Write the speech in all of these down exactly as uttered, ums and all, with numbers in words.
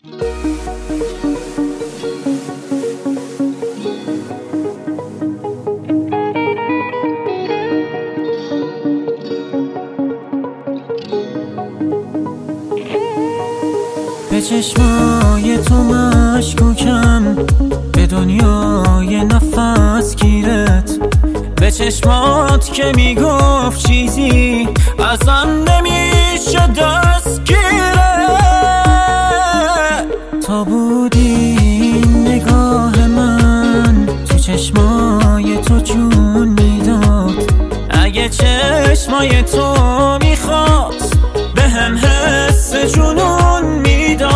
به چشمای تو مشکوکم، به دنیای نفس گیرت، به چشمات که میگفت چیزی ازم نمیشه دستگیره. تا بودی نگاه من تو چشمای تو جون میداد، اگه چشمای تو میخواست به هم حس جنون میداد.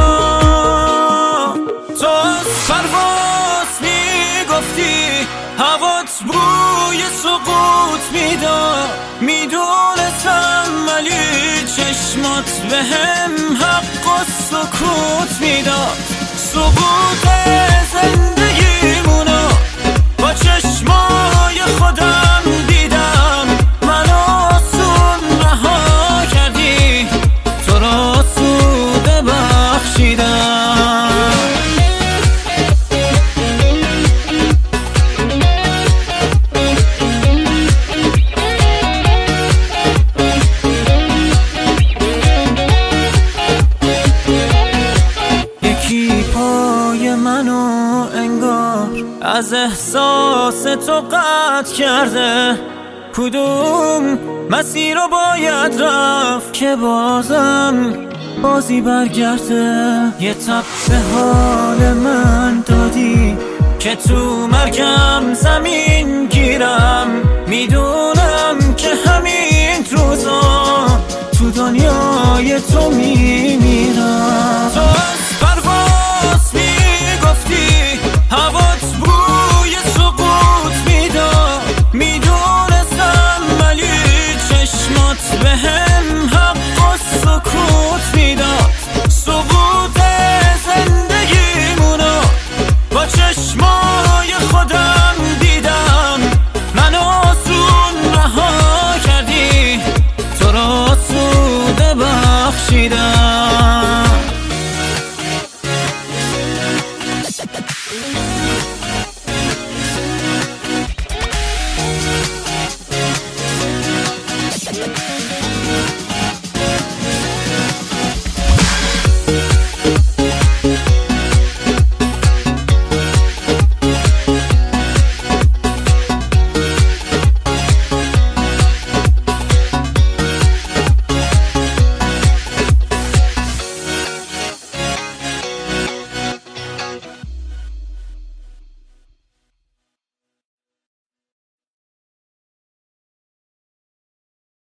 تو از پرواز میگفتی هوات بوی سقوط میداد، میدونستم ولی چشمات به هم حق و سکوت میداد. سقوط زندگیمونو با چشمای خودم دیدم، منو آسون رها کردی، تو را سوده بخشیدم. یکی پای منو انگار از احساس تو قطع کرده، کدوم مسیر رو باید رفت که بازم بازی برگرده. یه تب به حال من دادی که تو مرگم زمین گیرم، میدونم که همین روزا تو دنیای تو می